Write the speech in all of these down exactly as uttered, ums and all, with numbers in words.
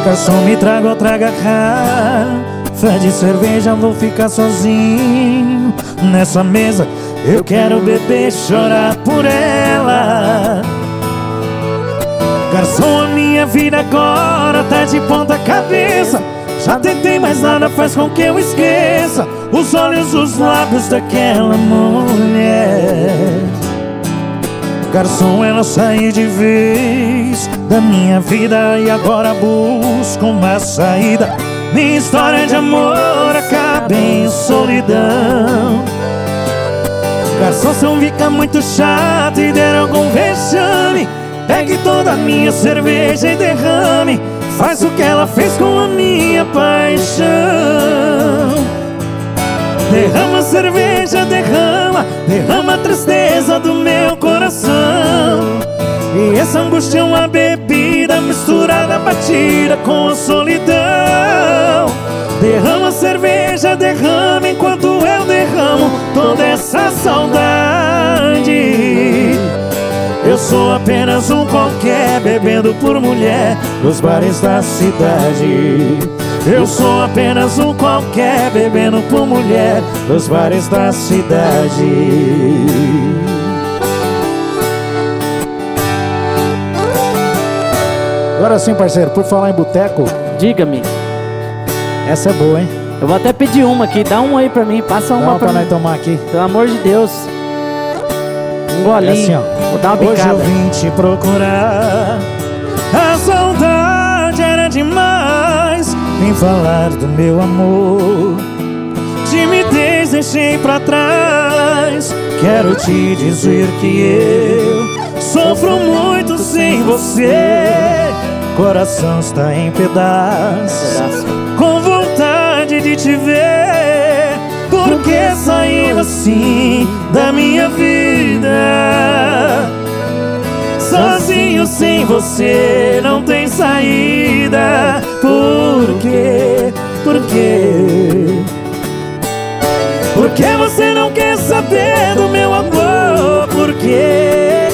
Garçom, me traga outra garrafa de cerveja, vou ficar sozinho nessa mesa. Eu quero beber e chorar por ela. Garçom, a minha vida agora tá de ponta cabeça. Já tentei, mas nada faz com que eu esqueça os olhos, os lábios daquela mulher. Garçom, ela saiu de vez da minha vida e agora busco uma saída. Minha história de amor acaba em solidão. Garçom, se eu ficar muito chato e der algum vexame, pegue toda a minha cerveja e derrame. Faz o que ela fez com a minha paixão. Derrama a cerveja, derrama, derrama a tristeza do meu coração. E essa angústia é uma bebida misturada, batida com a solidão. Derrama a cerveja, derrama enquanto eu derramo toda essa saudade. Eu sou apenas um qualquer, bebendo por mulher nos bares da cidade. Eu sou apenas um qualquer, bebendo por mulher nos bares da cidade. Agora sim, parceiro, por falar em boteco, diga-me. Essa é boa, hein? Eu vou até pedir uma aqui, dá uma aí pra mim, passa uma, dá uma pra, pra mim. nós tomar aqui. Pelo amor de Deus. Um golinho, é assim, ó. Vou dar uma Hoje bicada. eu vim te procurar, a saudade era demais. Vim falar do meu amor, timidez deixei pra trás. Quero te dizer que eu sofro muito sem você. Coração está em pedaços, Pedaço. com vontade de te ver. Por que saiu assim da minha vida? Sozinho sem você não tem saída. Por quê? Por quê? Por que você não quer saber do meu amor? Por quê?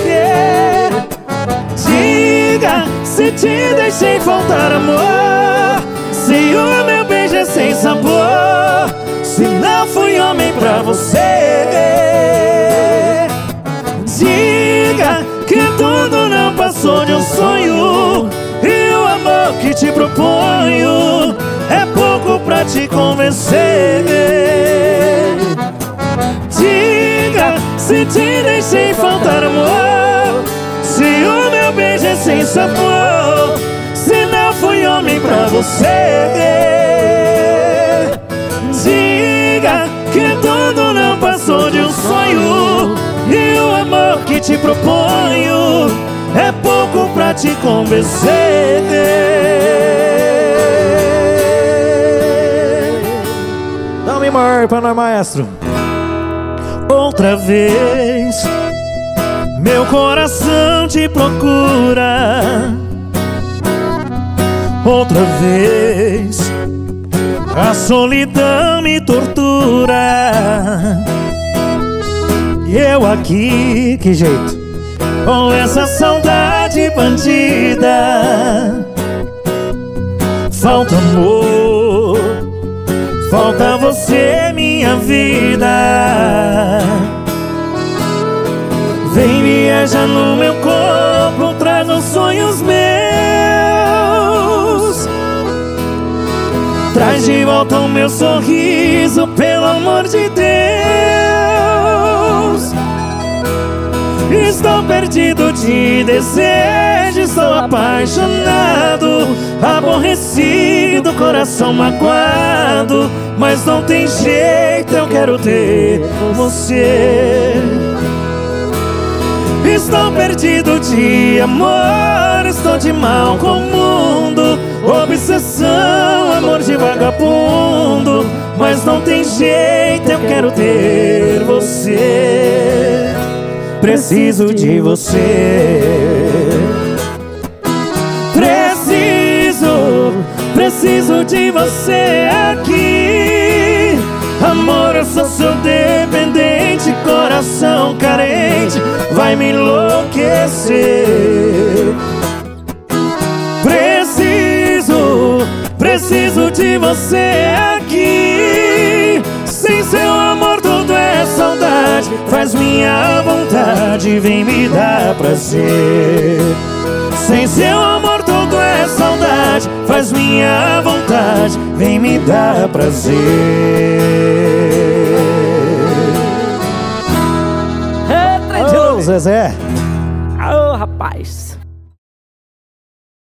Diga se te deixei faltar amor, se o meu beijo é sem sabor, se não fui homem pra você. Diga que tudo não passou de um sonho, e o amor que te proponho é pouco pra te convencer. Diga se te deixei faltar amor, se o meu beijo é sem sabor, se não fui homem pra você. Diga que tudo não passou de um sonho, e o amor que te proponho é pouco pra te convencer. Dá um maior pra nós, maestro. Outra vez meu coração te procura, outra vez a solidão me tortura. E eu aqui, que jeito, com essa saudade bandida. Falta amor, falta você, minha vida. Vem viajar no meu corpo, traz os sonhos meus. Traz de volta o meu sorriso, pelo amor de Deus. Estou perdido de desejo, estou apaixonado, aborrecido, coração magoado. Mas não tem jeito, eu quero ter você. Estou perdido de amor, estou de mal com o mundo, obsessão, amor de vagabundo. Mas não tem jeito, eu quero ter você. Preciso de você. Preciso, preciso de você aqui. Amor, eu sou seu dependente, coração carente vai me enlouquecer. Preciso você aqui. Sem seu amor tudo é saudade. Faz minha vontade, vem me dar prazer. Sem seu amor tudo é saudade. Faz minha vontade, vem me dar prazer. Ô, Ô, Zezé. Ô, rapaz.